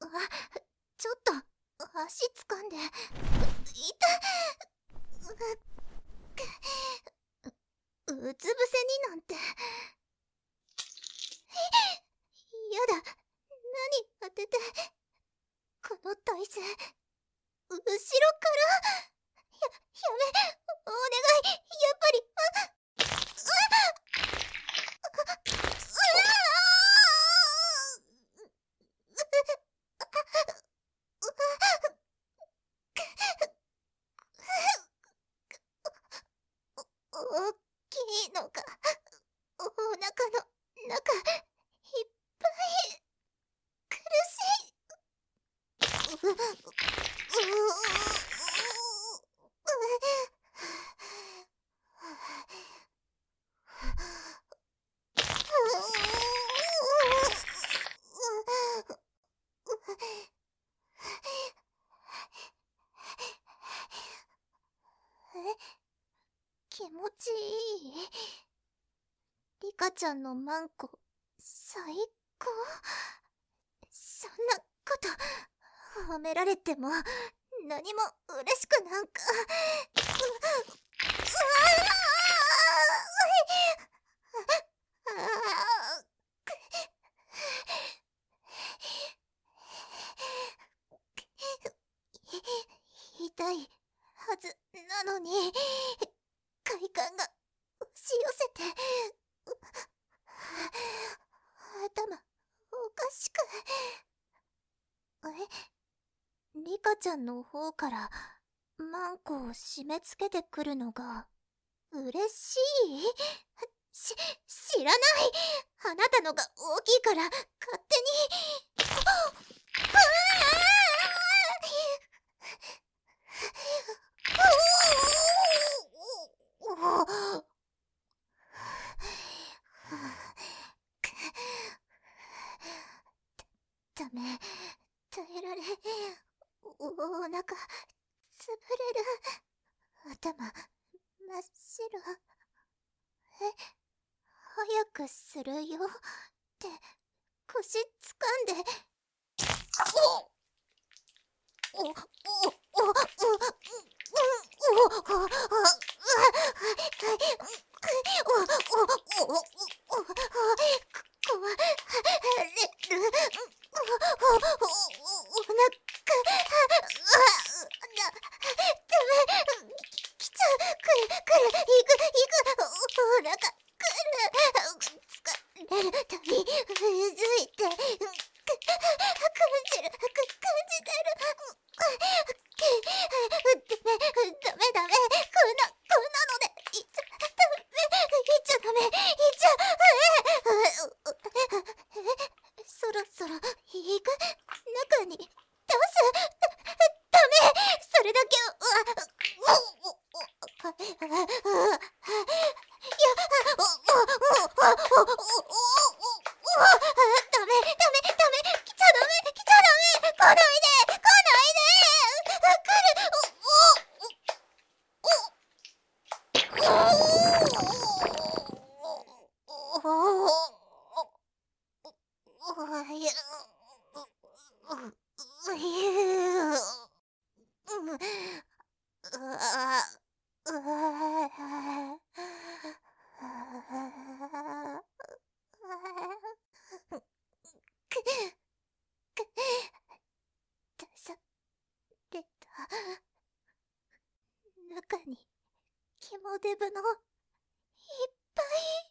ちょっと足掴んで。うつ伏せになんて。やだ。何当てて。この体勢。後ろから。やめ。お願い。やっぱり。大きいのがお腹の中いっぱい。苦しい。気持ちいい。リカちゃんのマンコ最高。そんなこと褒められても何も嬉しくなんか。痛いはずなのに快感が押し寄せて頭おかしく。リカちゃんの方からマンコを締め付けてくるのが嬉しい？知らない。あなたのが大きいから勝手に。ダメ。耐えられ。お腹つぶれる。頭真っ白。早くするよって腰掴んで。そろそろ行く。中に出す。ダメ。それだけダメ。来ちゃダメ。来ないで。出された。中に肝デブのいっぱい。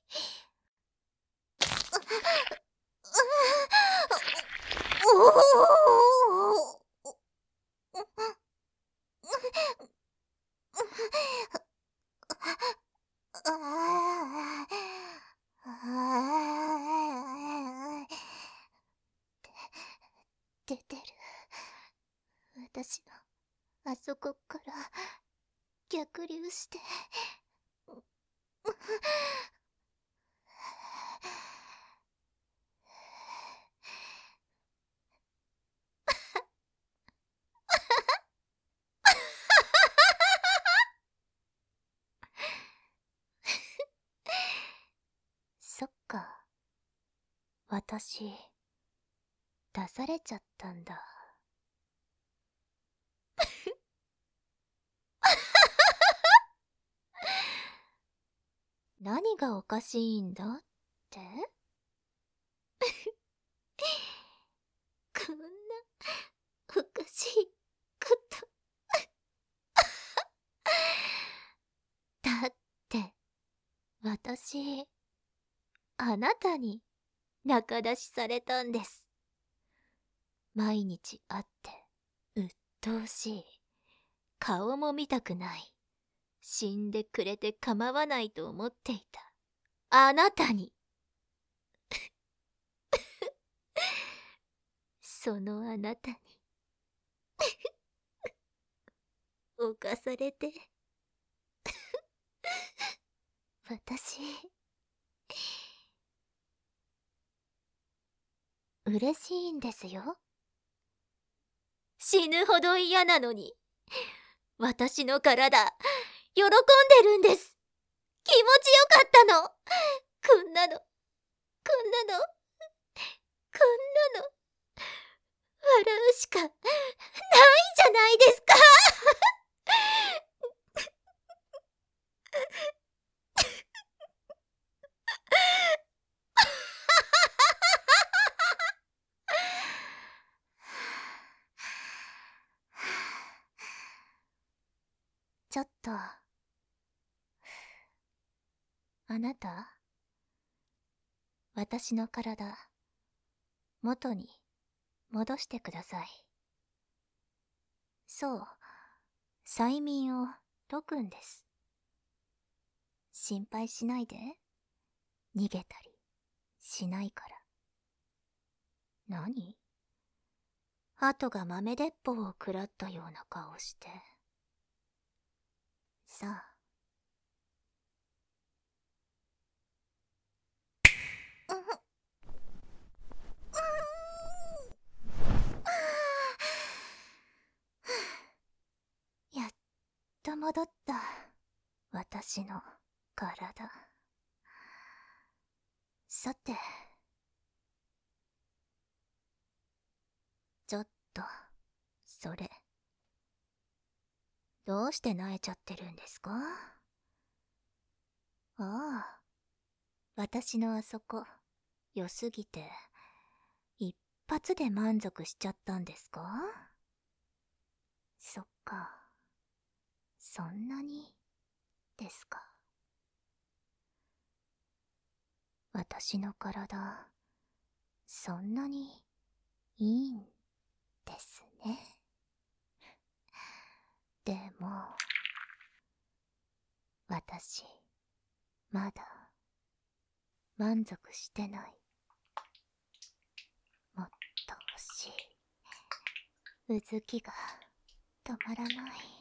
出てる。私のあそこから逆流して。そっか。私出されちゃったんだ。何がおかしいんだってこんなおかしいことだって私あなたに仲出しされたんです。毎日会って鬱陶しい、顔も見たくない、死んでくれて構わないと思っていたあなたにそのあなたに侵されて私嬉しいんですよ。死ぬほど嫌なのに私の体喜んでるんです。気持ちよかったの。こんなのこんなのこんなの笑うしかないじゃないですかちょっとあなた、私の体元に戻してください。そう、催眠を解くんです。心配しないで、逃げたりしないから。何？鳩が豆鉄砲を食らったような顔して。さあ。やっと戻った私の体。さて、ちょっとそれどうして萎えちゃってるんですか？ああ、私のあそこ良すぎて一発で満足しちゃったんですか？そっか、そんなにですか。私の体そんなにいいんですね。でも私まだ満足してない。もっと欲しい。うずきが止まらない。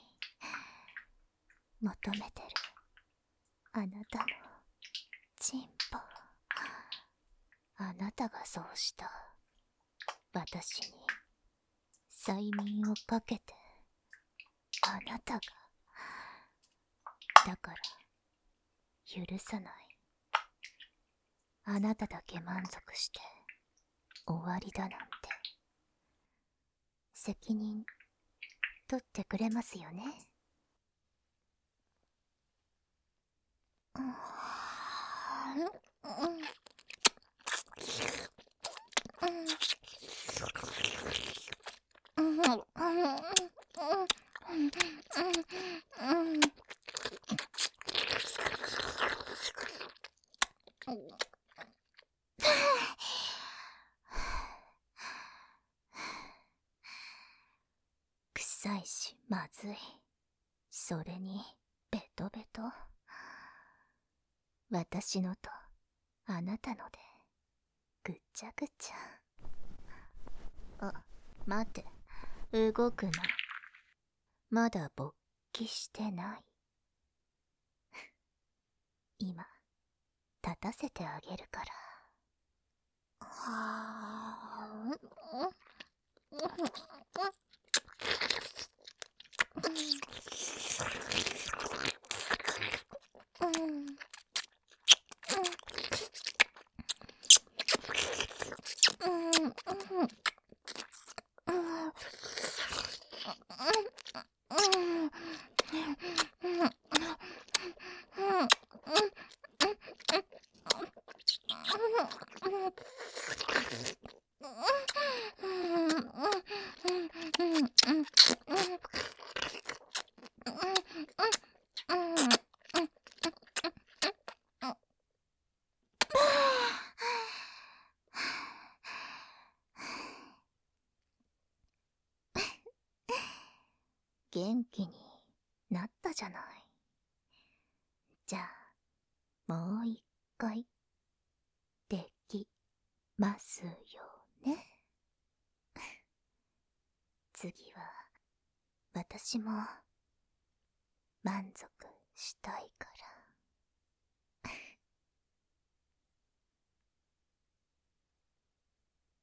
求めてるあなたのチンポ。あなたがそうした私に催眠をかけて、あなたがだから許さない。あなただけ満足して終わりだなんて。責任取ってくれますよね？臭いしまずい。それにベトベト。私のとあなたのでぐちゃぐちゃ。あ、待て、動くな。まだ勃起してない。今立たせてあげるから。 元気になったじゃない。じゃあ、もう一回、できますよね。次は、私も、満足したいから。